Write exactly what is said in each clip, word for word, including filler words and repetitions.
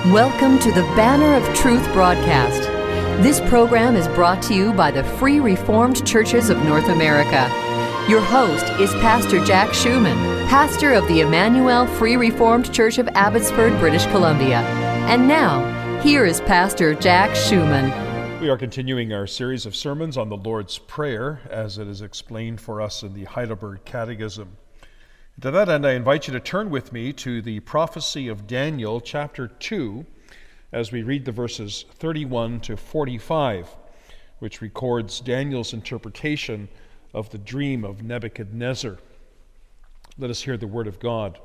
Welcome to the Banner of Truth broadcast. This program is brought to you by the Free Reformed Churches of North America. Your host is Pastor Jack Schumann, pastor of the Emmanuel Free Reformed Church of Abbotsford, British Columbia. And now, here is Pastor Jack Schumann. We are continuing our series of sermons on the Lord's Prayer as it is explained for us in the Heidelberg Catechism. To that end, I invite you to turn with me to the prophecy of Daniel, chapter two, as we read the verses thirty-one to forty-five, which records Daniel's interpretation of the dream of Nebuchadnezzar. Let us hear the word of God.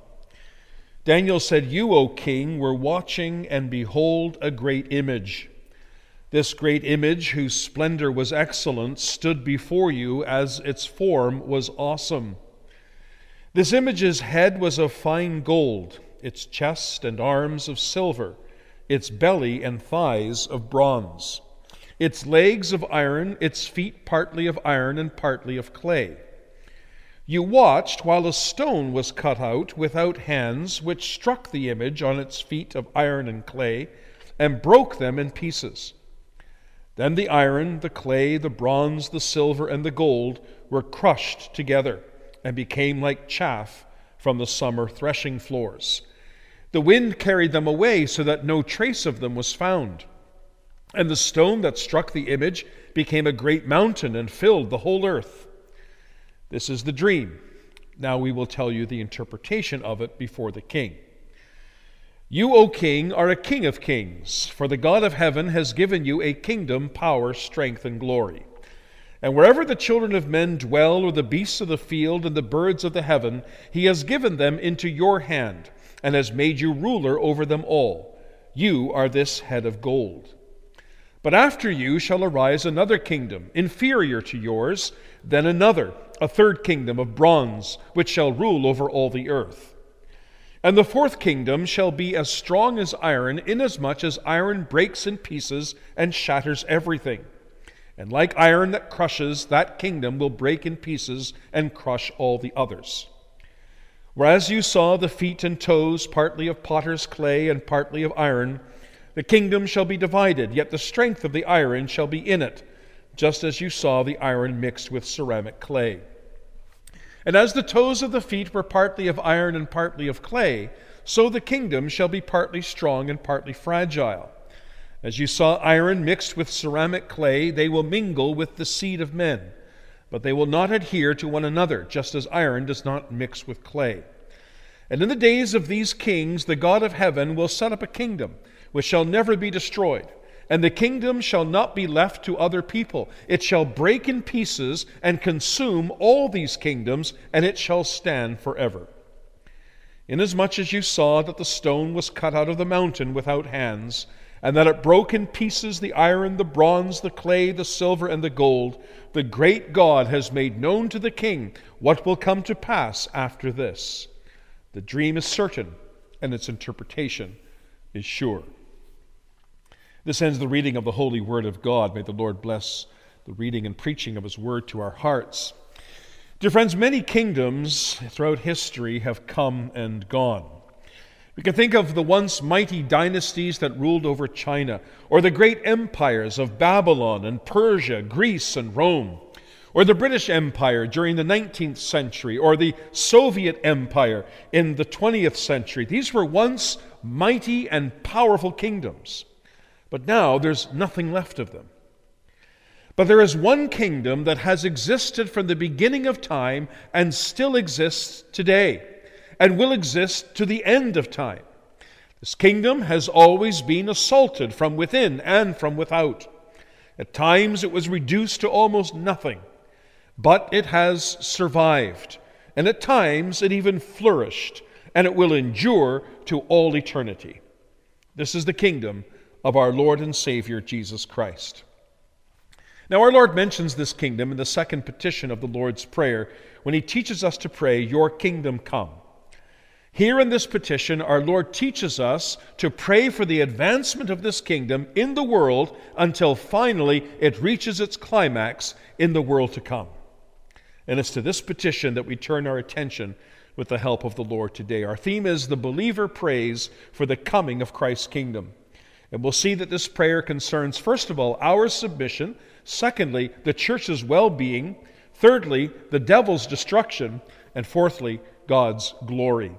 Daniel said, "You, O king, were watching, and behold, a great image. This great image, whose splendor was excellent, stood before you as its form was awesome. This image's head was of fine gold, its chest and arms of silver, its belly and thighs of bronze, its legs of iron, its feet partly of iron and partly of clay. You watched while a stone was cut out without hands, which struck the image on its feet of iron and clay, and broke them in pieces. Then the iron, the clay, the bronze, the silver, and the gold were crushed together, and became like chaff from the summer threshing floors. The wind carried them away so that no trace of them was found. And the stone that struck the image became a great mountain and filled the whole earth. This is the dream. Now we will tell you the interpretation of it before the king. You, O king, are a king of kings, for the God of heaven has given you a kingdom, power, strength, and glory. And wherever the children of men dwell, or the beasts of the field and the birds of the heaven, he has given them into your hand, and has made you ruler over them all. You are this head of gold. But after you shall arise another kingdom, inferior to yours, then another, a third kingdom of bronze, which shall rule over all the earth. And the fourth kingdom shall be as strong as iron, inasmuch as iron breaks in pieces and shatters everything. And like iron that crushes, that kingdom will break in pieces and crush all the others. Whereas you saw the feet and toes, partly of potter's clay and partly of iron, the kingdom shall be divided, yet the strength of the iron shall be in it, just as you saw the iron mixed with ceramic clay. And as the toes of the feet were partly of iron and partly of clay, so the kingdom shall be partly strong and partly fragile. As you saw iron mixed with ceramic clay, they will mingle with the seed of men, but they will not adhere to one another, just as iron does not mix with clay. And in the days of these kings, the God of heaven will set up a kingdom, which shall never be destroyed. And the kingdom shall not be left to other people. It shall break in pieces and consume all these kingdoms, and it shall stand forever. Inasmuch as you saw that the stone was cut out of the mountain without hands, and that it broke in pieces the iron, the bronze, the clay, the silver, and the gold, the great God has made known to the king what will come to pass after this. The dream is certain, and its interpretation is sure." This ends the reading of the holy word of God. May the Lord bless the reading and preaching of his word to our hearts. Dear friends, many kingdoms throughout history have come and gone. We can think of the once mighty dynasties that ruled over China, or the great empires of Babylon and Persia, Greece and Rome, or the British Empire during the nineteenth century, or the Soviet Empire in the twentieth century. These were once mighty and powerful kingdoms, but now there's nothing left of them. But there is one kingdom that has existed from the beginning of time and still exists today, and will exist to the end of time. This kingdom has always been assaulted from within and from without. At times it was reduced to almost nothing, but it has survived, and at times it even flourished, and it will endure to all eternity. This is the kingdom of our Lord and Savior, Jesus Christ. Now, our Lord mentions this kingdom in the second petition of the Lord's Prayer when he teaches us to pray, "Your kingdom come." Here in this petition, our Lord teaches us to pray for the advancement of this kingdom in the world until finally it reaches its climax in the world to come. And it's to this petition that we turn our attention with the help of the Lord today. Our theme is the believer prays for the coming of Christ's kingdom. And we'll see that this prayer concerns, first of all, our submission, secondly, the church's well-being, thirdly, the devil's destruction, and fourthly, God's glory.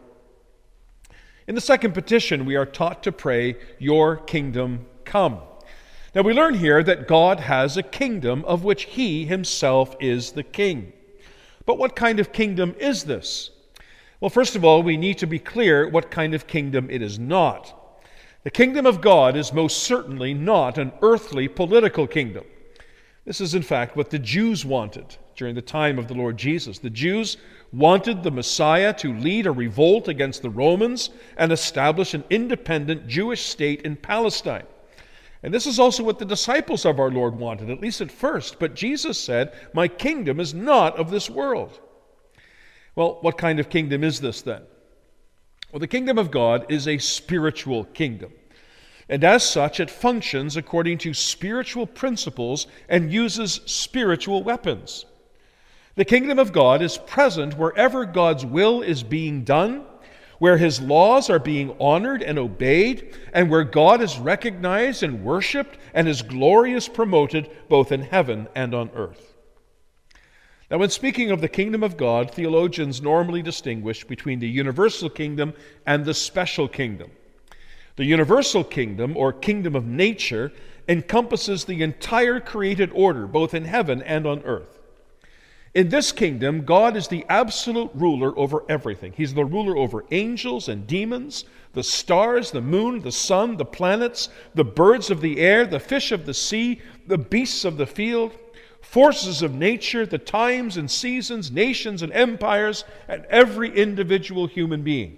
In the second petition, we are taught to pray, "Your kingdom come." Now we learn here that God has a kingdom of which He Himself is the king. But what kind of kingdom is this? Well, first of all, we need to be clear what kind of kingdom it is not. The kingdom of God is most certainly not an earthly political kingdom. This is, in fact, what the Jews wanted during the time of the Lord Jesus. The Jews wanted the Messiah to lead a revolt against the Romans and establish an independent Jewish state in Palestine. And this is also what the disciples of our Lord wanted, at least at first. But Jesus said, "My kingdom is not of this world." Well, what kind of kingdom is this then? Well, the kingdom of God is a spiritual kingdom. And as such, it functions according to spiritual principles and uses spiritual weapons. The kingdom of God is present wherever God's will is being done, where His laws are being honored and obeyed, and where God is recognized and worshiped and His glory is promoted both in heaven and on earth. Now, when speaking of the kingdom of God, theologians normally distinguish between the universal kingdom and the special kingdom. The universal kingdom, or kingdom of nature, encompasses the entire created order, both in heaven and on earth. In this kingdom, God is the absolute ruler over everything. He's the ruler over angels and demons, the stars, the moon, the sun, the planets, the birds of the air, the fish of the sea, the beasts of the field, forces of nature, the times and seasons, nations and empires, and every individual human being.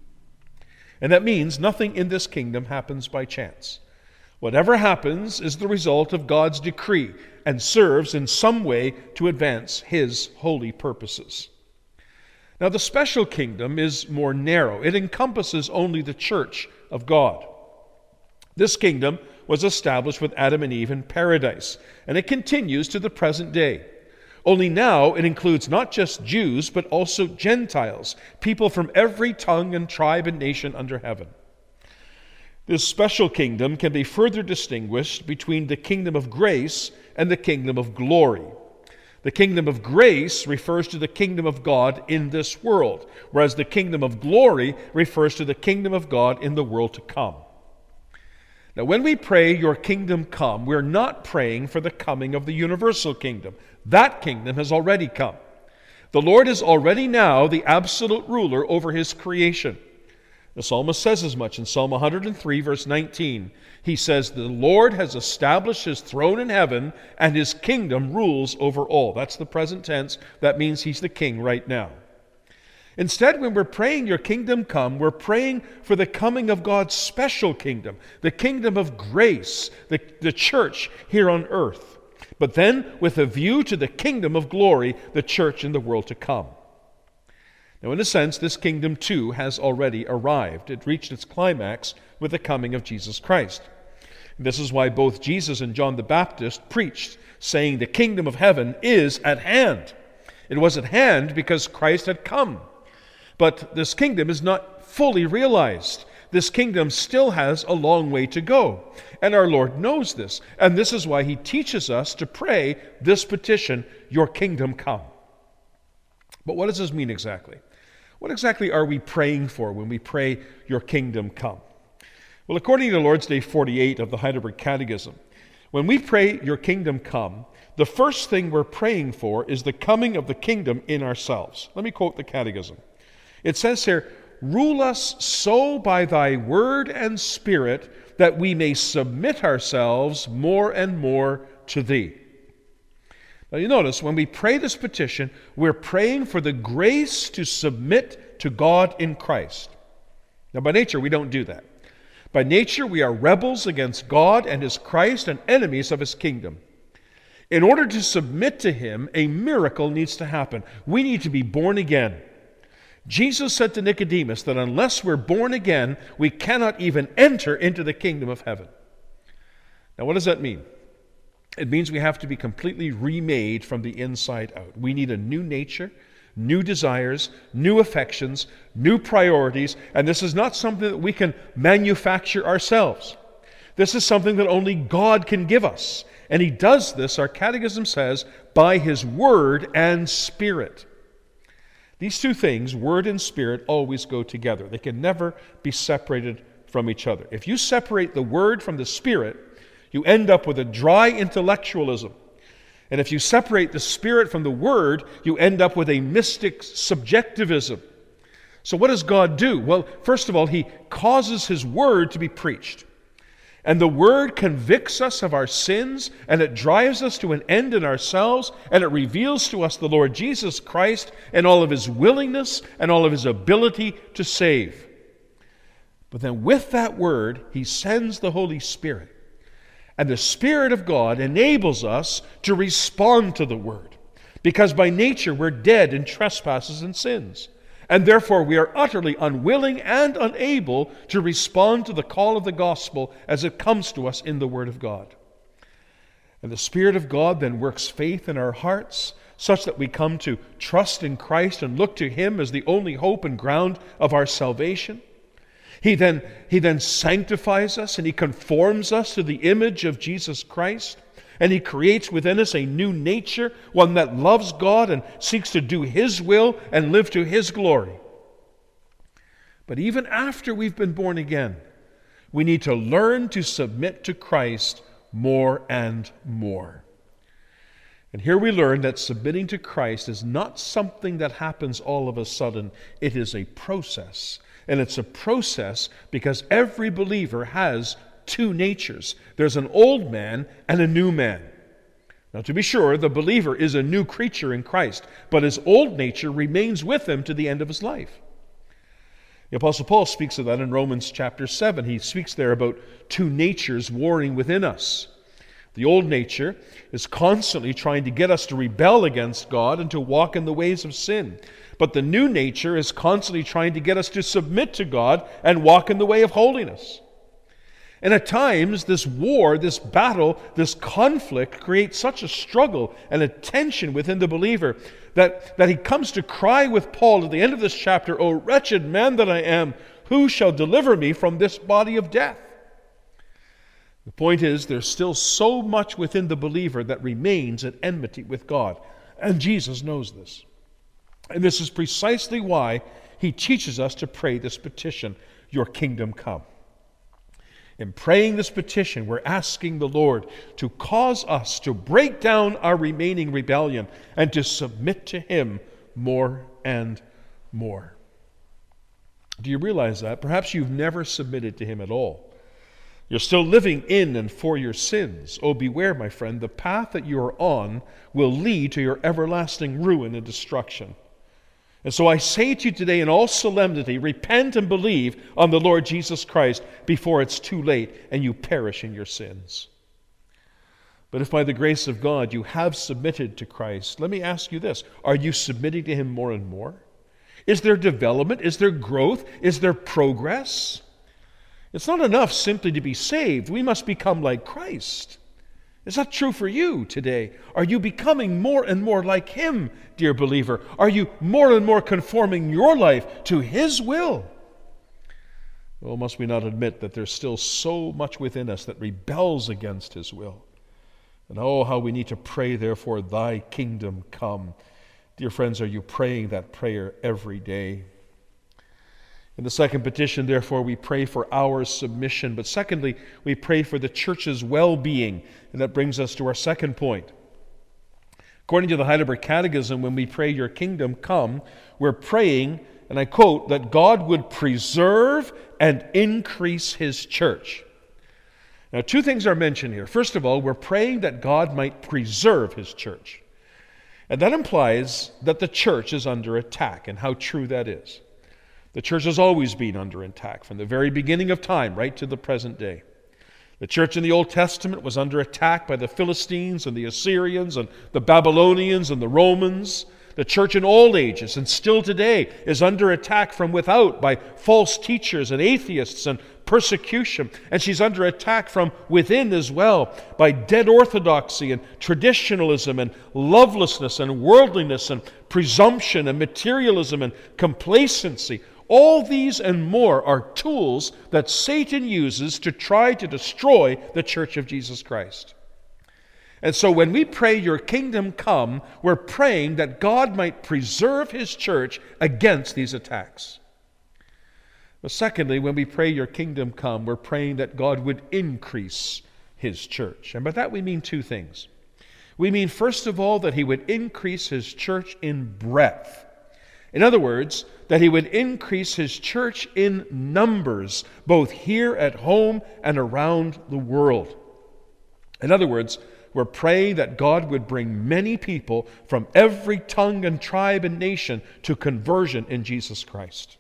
And that means nothing in this kingdom happens by chance. Whatever happens is the result of God's decree and serves in some way to advance His holy purposes. Now, the special kingdom is more narrow. It encompasses only the church of God. This kingdom was established with Adam and Eve in paradise, and it continues to the present day. Only now it includes not just Jews, but also Gentiles, people from every tongue and tribe and nation under heaven. This special kingdom can be further distinguished between the kingdom of grace and the kingdom of glory. The kingdom of grace refers to the kingdom of God in this world, whereas the kingdom of glory refers to the kingdom of God in the world to come. Now, when we pray, "Your kingdom come," we're not praying for the coming of the universal kingdom. That kingdom has already come. The Lord is already now the absolute ruler over His creation. The psalmist says as much in Psalm one hundred three, verse nineteen. He says, "The Lord has established His throne in heaven, and His kingdom rules over all." That's the present tense. That means He's the king right now. Instead, when we're praying, "Your kingdom come," we're praying for the coming of God's special kingdom, the kingdom of grace, the, the church here on earth. But then, with a view to the kingdom of glory, the church in the world to come. Now, in a sense, this kingdom too has already arrived. It reached its climax with the coming of Jesus Christ. This is why both Jesus and John the Baptist preached, saying the kingdom of heaven is at hand. It was at hand because Christ had come. But this kingdom is not fully realized. This kingdom still has a long way to go. And our Lord knows this. And this is why He teaches us to pray this petition, "Your kingdom come." But what does this mean exactly? What exactly are we praying for when we pray, "Your kingdom come"? Well, according to Lord's Day forty-eight of the Heidelberg Catechism, when we pray, "Your kingdom come," the first thing we're praying for is the coming of the kingdom in ourselves. Let me quote the Catechism. It says here, "Rule us so by Thy word and Spirit that we may submit ourselves more and more to Thee." Now you notice, when we pray this petition, we're praying for the grace to submit to God in Christ. Now by nature, we don't do that. By nature, we are rebels against God and His Christ and enemies of His kingdom. In order to submit to Him, a miracle needs to happen. We need to be born again. Jesus said to Nicodemus that unless we're born again, we cannot even enter into the kingdom of heaven. Now what does that mean? It means we have to be completely remade from the inside out. We need a new nature, new desires, new affections, new priorities, and this is not something that we can manufacture ourselves. This is something that only God can give us. And He does this, our catechism says, by His Word and Spirit. These two things, Word and Spirit, always go together. They can never be separated from each other. If you separate the Word from the Spirit, you end up with a dry intellectualism. And if you separate the Spirit from the Word, you end up with a mystic subjectivism. So what does God do? Well, first of all, He causes His Word to be preached. And the Word convicts us of our sins, and it drives us to an end in ourselves, and it reveals to us the Lord Jesus Christ and all of His willingness and all of His ability to save. But then with that Word, He sends the Holy Spirit. And the Spirit of God enables us to respond to the Word, because by nature we're dead in trespasses and sins. And therefore we are utterly unwilling and unable to respond to the call of the gospel as it comes to us in the Word of God. And the Spirit of God then works faith in our hearts, such that we come to trust in Christ and look to Him as the only hope and ground of our salvation. He then, he then sanctifies us and He conforms us to the image of Jesus Christ. And He creates within us a new nature, one that loves God and seeks to do His will and live to His glory. But even after we've been born again, we need to learn to submit to Christ more and more. And here we learn that submitting to Christ is not something that happens all of a sudden. It is a process. And it's a process because every believer has two natures. There's an old man and a new man. Now, to be sure, the believer is a new creature in Christ, but his old nature remains with him to the end of his life. The Apostle Paul speaks of that in Romans chapter seven. He speaks there about two natures warring within us. The old nature is constantly trying to get us to rebel against God and to walk in the ways of sin. But the new nature is constantly trying to get us to submit to God and walk in the way of holiness. And at times, this war, this battle, this conflict creates such a struggle and a tension within the believer that, that he comes to cry with Paul at the end of this chapter, "O wretched man that I am, who shall deliver me from this body of death?" The point is, there's still so much within the believer that remains at enmity with God. And Jesus knows this. And this is precisely why He teaches us to pray this petition, "Your kingdom come." In praying this petition, we're asking the Lord to cause us to break down our remaining rebellion and to submit to Him more and more. Do you realize that? Perhaps you've never submitted to Him at all. You're still living in and for your sins. Oh, beware, my friend, the path that you are on will lead to your everlasting ruin and destruction. And so I say to you today in all solemnity, repent and believe on the Lord Jesus Christ before it's too late and you perish in your sins. But if by the grace of God you have submitted to Christ, let me ask you this: are you submitting to Him more and more? Is there development? Is there growth? Is there progress? It's not enough simply to be saved. We must become like Christ. Is that true for you today? Are you becoming more and more like Him, dear believer? Are you more and more conforming your life to His will? Well, must we not admit that there's still so much within us that rebels against His will? And oh, how we need to pray, therefore, "Thy kingdom come." Dear friends, are you praying that prayer every day? In the second petition, therefore, we pray for our submission. But secondly, we pray for the church's well-being. And that brings us to our second point. According to the Heidelberg Catechism, when we pray, "Your kingdom come," we're praying, and I quote, that God would preserve and increase His church. Now, two things are mentioned here. First of all, we're praying that God might preserve His church. And that implies that the church is under attack, and how true that is. The church has always been under attack from the very beginning of time right to the present day. The church in the Old Testament was under attack by the Philistines and the Assyrians and the Babylonians and the Romans. The church in all ages and still today is under attack from without by false teachers and atheists and persecution, and she's under attack from within as well by dead orthodoxy and traditionalism and lovelessness and worldliness and presumption and materialism and complacency. All these and more are tools that Satan uses to try to destroy the church of Jesus Christ. And so when we pray, "Your kingdom come," we're praying that God might preserve His church against these attacks. But secondly, when we pray, "Your kingdom come," we're praying that God would increase His church. And by that we mean two things. We mean, first of all, that He would increase His church in breadth. In other words, that He would increase His church in numbers, both here at home and around the world. In other words, we're praying that God would bring many people from every tongue and tribe and nation to conversion in Jesus Christ.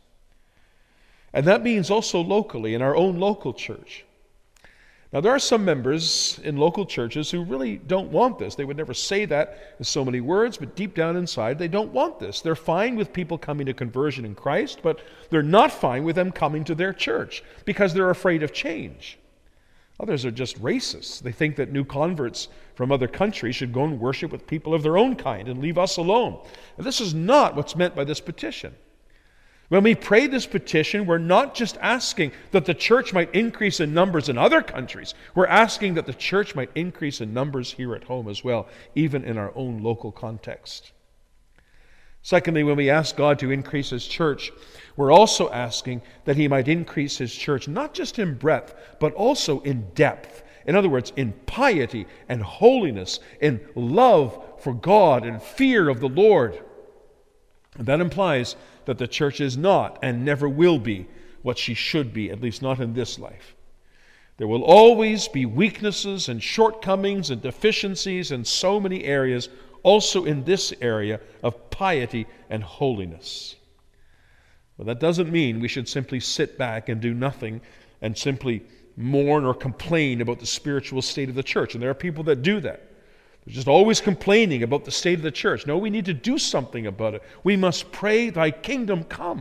And that means also locally, in our own local church. Now, there are some members in local churches who really don't want this. They would never say that in so many words, but deep down inside, they don't want this. They're fine with people coming to conversion in Christ, but they're not fine with them coming to their church because they're afraid of change. Others are just racists. They think that new converts from other countries should go and worship with people of their own kind and leave us alone. And this is not what's meant by this petition. When we pray this petition, we're not just asking that the church might increase in numbers in other countries. We're asking that the church might increase in numbers here at home as well, even in our own local context. Secondly, when we ask God to increase His church, we're also asking that He might increase His church, not just in breadth, but also in depth. In other words, in piety and holiness, in love for God and fear of the Lord. And that implies that the church is not and never will be what she should be, at least not in this life. There will always be weaknesses and shortcomings and deficiencies in so many areas, also in this area of piety and holiness. But that doesn't mean we should simply sit back and do nothing and simply mourn or complain about the spiritual state of the church. And there are people that do that. They're just always complaining about the state of the church. No, we need to do something about it. We must pray, "Thy kingdom come."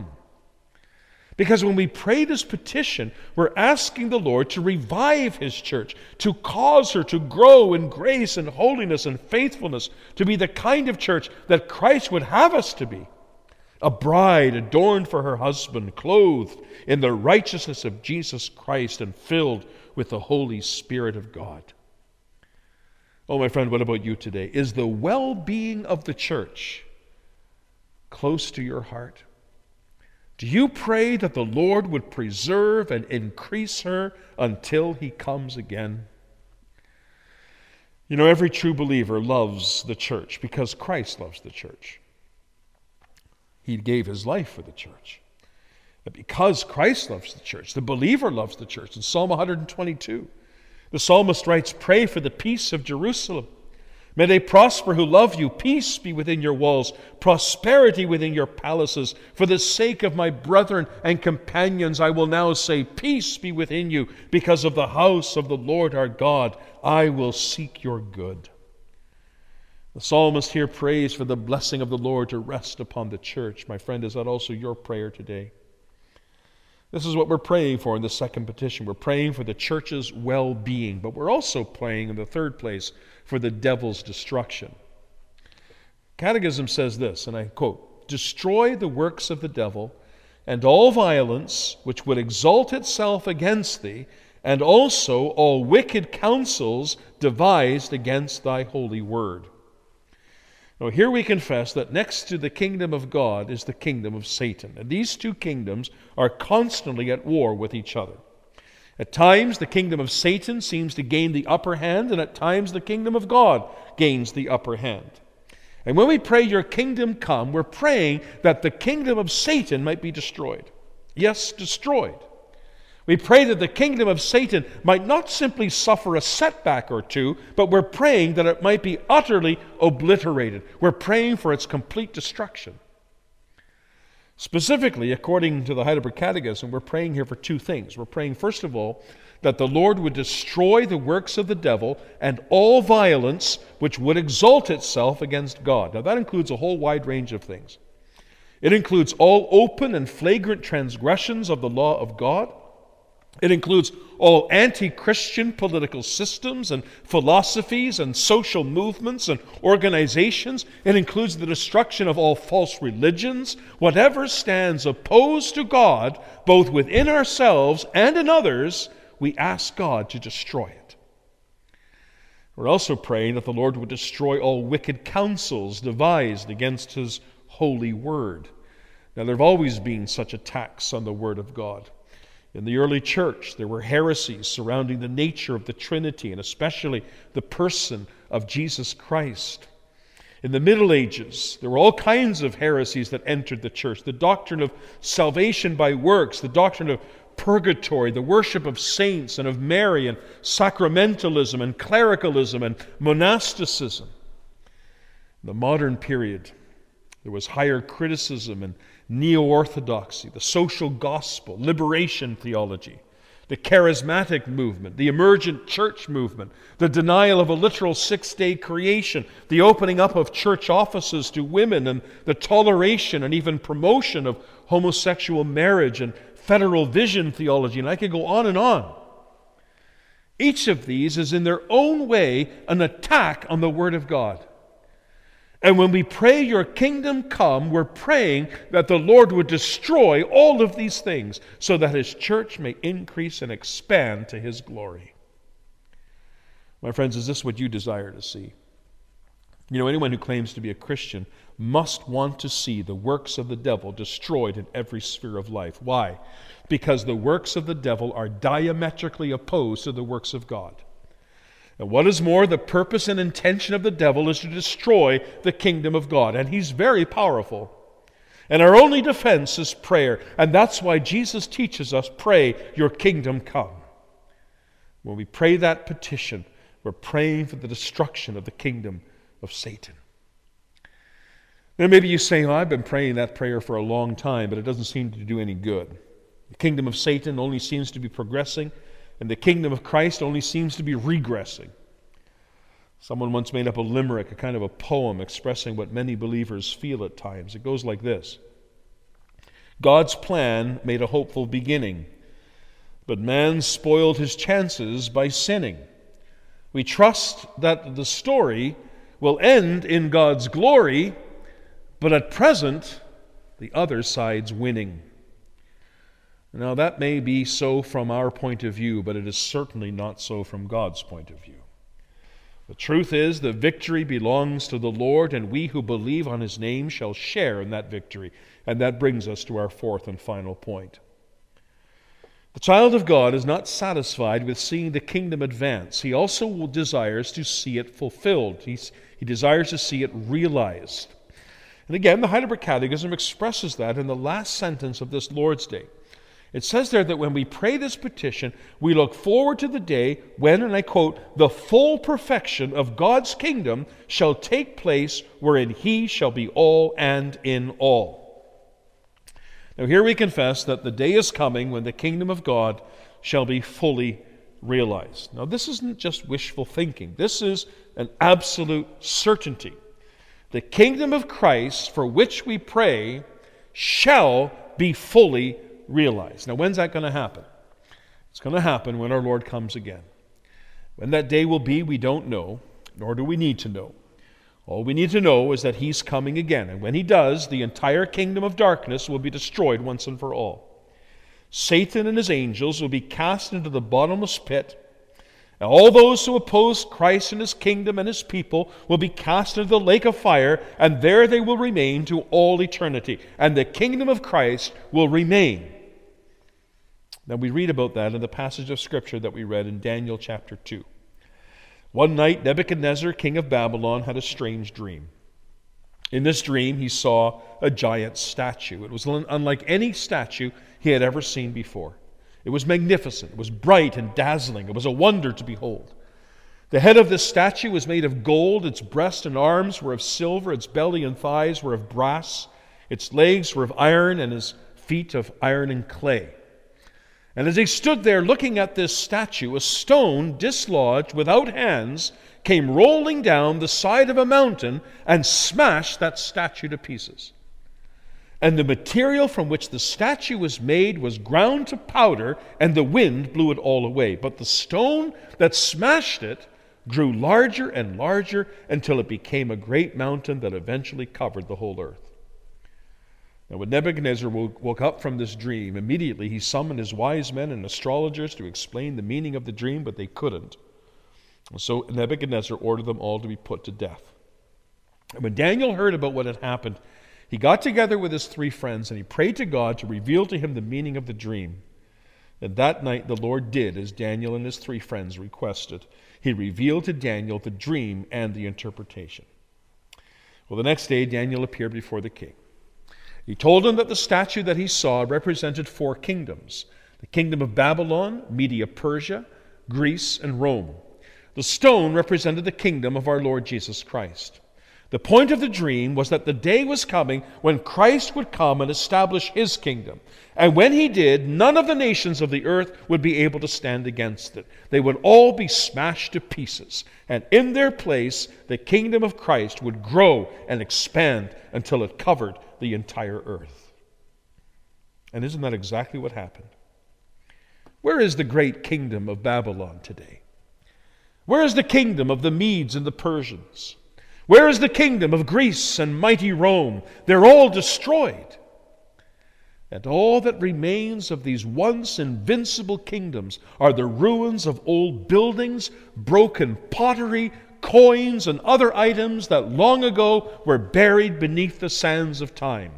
Because when we pray this petition, we're asking the Lord to revive His church, to cause her to grow in grace and holiness and faithfulness, to be the kind of church that Christ would have us to be. A bride adorned for her husband, clothed in the righteousness of Jesus Christ and filled with the Holy Spirit of God. Oh, my friend, what about you today? Is the well-being of the church close to your heart? Do you pray that the Lord would preserve and increase her until He comes again? You know, every true believer loves the church because Christ loves the church. He gave His life for the church. But because Christ loves the church, the believer loves the church. In Psalm one twenty-two, the psalmist writes, "Pray for the peace of Jerusalem. May they prosper who love you. Peace be within your walls, prosperity within your palaces. For the sake of my brethren and companions, I will now say, peace be within you. Because of the house of the Lord our God, I will seek your good." The psalmist here prays for the blessing of the Lord to rest upon the church. My friend, is that also your prayer today? This is what we're praying for in the second petition. We're praying for the church's well-being, but we're also praying in the third place for the devil's destruction. Catechism says this, and I quote, "Destroy the works of the devil and all violence which would exalt itself against thee, and also all wicked counsels devised against thy holy word." Now, here we confess that next to the kingdom of God is the kingdom of Satan. And these two kingdoms are constantly at war with each other. At times, the kingdom of Satan seems to gain the upper hand, and at times, the kingdom of God gains the upper hand. And when we pray, "Your kingdom come," we're praying that the kingdom of Satan might be destroyed. Yes, destroyed. We pray that the kingdom of Satan might not simply suffer a setback or two, but we're praying that it might be utterly obliterated. We're praying for its complete destruction. Specifically, according to the Heidelberg Catechism, we're praying here for two things. We're praying, first of all, that the Lord would destroy the works of the devil and all violence which would exalt itself against God. Now, that includes a whole wide range of things. It includes all open and flagrant transgressions of the law of God. It includes all anti-Christian political systems and philosophies and social movements and organizations. It includes the destruction of all false religions. Whatever stands opposed to God, both within ourselves and in others, we ask God to destroy it. We're also praying that the Lord would destroy all wicked counsels devised against His holy word. Now, there have always been such attacks on the Word of God. In the early church, there were heresies surrounding the nature of the Trinity, and especially the person of Jesus Christ. In the Middle Ages, there were all kinds of heresies that entered the church. The doctrine of salvation by works, the doctrine of purgatory, the worship of saints and of Mary, and sacramentalism and clericalism and monasticism. In the modern period, there was higher criticism and neo-orthodoxy, the social gospel, liberation theology, the charismatic movement, the emergent church movement, the denial of a literal six-day creation, the opening up of church offices to women, and the toleration and even promotion of homosexual marriage and federal vision theology, and I could go on and on. Each of these is in their own way an attack on the Word of God. And when we pray, your kingdom come, we're praying that the Lord would destroy all of these things so that His church may increase and expand to His glory. My friends, is this what you desire to see? You know, anyone who claims to be a Christian must want to see the works of the devil destroyed in every sphere of life. Why? Because the works of the devil are diametrically opposed to the works of God. And what is more, the purpose and intention of the devil is to destroy the kingdom of God. And he's very powerful. And our only defense is prayer. And that's why Jesus teaches us, pray, your kingdom come. When we pray that petition, we're praying for the destruction of the kingdom of Satan. Now maybe you say, oh, I've been praying that prayer for a long time, but it doesn't seem to do any good. The kingdom of Satan only seems to be progressing, and the kingdom of Christ only seems to be regressing. Someone once made up a limerick, a kind of a poem expressing what many believers feel at times. It goes like this. God's plan made a hopeful beginning, but man spoiled his chances by sinning. We trust that the story will end in God's glory, but at present, the other side's winning. Now, that may be so from our point of view, but it is certainly not so from God's point of view. The truth is that victory belongs to the Lord, and we who believe on His name shall share in that victory. And that brings us to our fourth and final point. The child of God is not satisfied with seeing the kingdom advance. He also desires to see it fulfilled. He's, he desires to see it realized. And again, the Heidelberg Catechism expresses that in the last sentence of this Lord's Day. It says there that when we pray this petition, we look forward to the day when, and I quote, the full perfection of God's kingdom shall take place, wherein He shall be all and in all. Now here we confess that the day is coming when the kingdom of God shall be fully realized. Now this isn't just wishful thinking. This is an absolute certainty. The kingdom of Christ for which we pray shall be fully realized. realized. Now, when's that going to happen? It's going to happen when our Lord comes again. When that day will be, we don't know, nor do we need to know. All we need to know is that He's coming again. And when He does, the entire kingdom of darkness will be destroyed once and for all. Satan and his angels will be cast into the bottomless pit. And all those who oppose Christ and His kingdom and His people will be cast into the lake of fire, and there they will remain to all eternity. And the kingdom of Christ will remain. Now we read about that in the passage of Scripture that we read in Daniel chapter two. One night, Nebuchadnezzar, king of Babylon, had a strange dream. In this dream, he saw a giant statue. It was unlike any statue he had ever seen before. It was magnificent. It was bright and dazzling. It was a wonder to behold. The head of this statue was made of gold. Its breast and arms were of silver. Its belly and thighs were of brass. Its legs were of iron, and his feet of iron and clay. And as he stood there looking at this statue, a stone dislodged without hands came rolling down the side of a mountain and smashed that statue to pieces. And the material from which the statue was made was ground to powder, and the wind blew it all away. But the stone that smashed it grew larger and larger until it became a great mountain that eventually covered the whole earth. Now, when Nebuchadnezzar woke up from this dream, immediately he summoned his wise men and astrologers to explain the meaning of the dream, but they couldn't. So Nebuchadnezzar ordered them all to be put to death. And when Daniel heard about what had happened, he got together with his three friends and he prayed to God to reveal to him the meaning of the dream. And that night the Lord did as Daniel and his three friends requested. He revealed to Daniel the dream and the interpretation. Well, the next day Daniel appeared before the king. He told him that the statue that he saw represented four kingdoms: the kingdom of Babylon, Media-Persia, Greece, and Rome. The stone represented the kingdom of our Lord Jesus Christ. The point of the dream was that the day was coming when Christ would come and establish his kingdom. And when he did, none of the nations of the earth would be able to stand against it. They would all be smashed to pieces. And in their place, the kingdom of Christ would grow and expand until it covered the entire earth. And isn't that exactly what happened? Where is the great kingdom of Babylon today? Where is the kingdom of the Medes and the Persians? Where is the kingdom of Greece and mighty Rome? They're all destroyed. And all that remains of these once invincible kingdoms are the ruins of old buildings, broken pottery, coins, and other items that long ago were buried beneath the sands of time.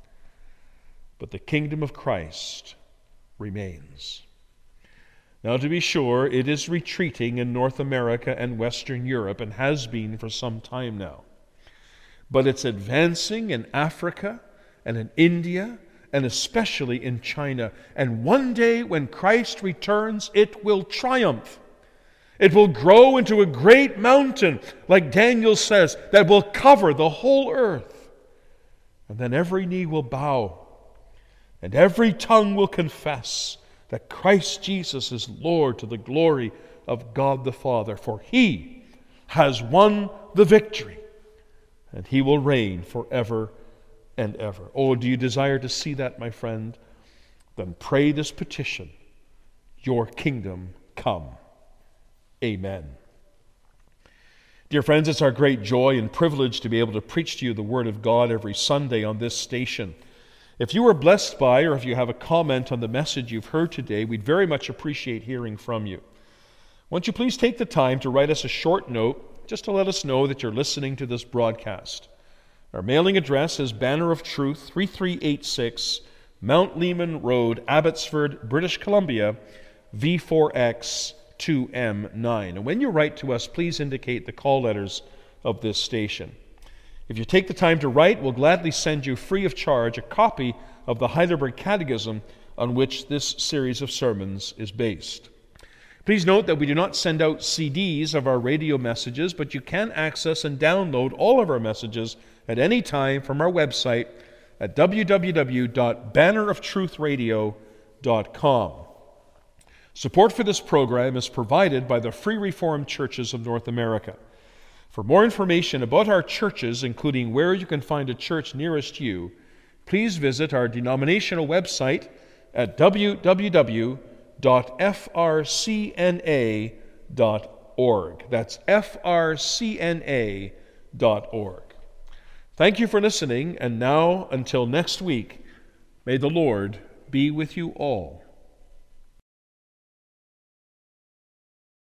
But the kingdom of Christ remains. Now, to be sure, it is retreating in North America and Western Europe and has been for some time now. But it's advancing in Africa and in India and especially in China. And one day when Christ returns, it will triumph. It will grow into a great mountain, like Daniel says, that will cover the whole earth. And then every knee will bow and every tongue will confess that Christ Jesus is Lord, to the glory of God the Father. For he has won the victory, and he will reign forever and ever. Oh, do you desire to see that, my friend? Then pray this petition: your kingdom come. Amen. Dear friends, it's our great joy and privilege to be able to preach to you the Word of God every Sunday on this station. If you were blessed by, or if you have a comment on the message you've heard today, we'd very much appreciate hearing from you. Won't you please take the time to write us a short note, just to let us know that you're listening to this broadcast. Our mailing address is Banner of Truth, three three eight six, Mount Lehman Road, Abbotsford, British Columbia, V four X two M nine. And when you write to us, please indicate the call letters of this station. If you take the time to write, we'll gladly send you free of charge a copy of the Heidelberg Catechism on which this series of sermons is based. Please note that we do not send out C Ds of our radio messages, but you can access and download all of our messages at any time from our website at w w w dot banner of truth radio dot com. Support for this program is provided by the Free Reformed Churches of North America. For more information about our churches, including where you can find a church nearest you, please visit our denominational website at w w w dot f r c n a dot org. That's f r c n a dot org. Thank you for listening, and now, until next week, may the Lord be with you all.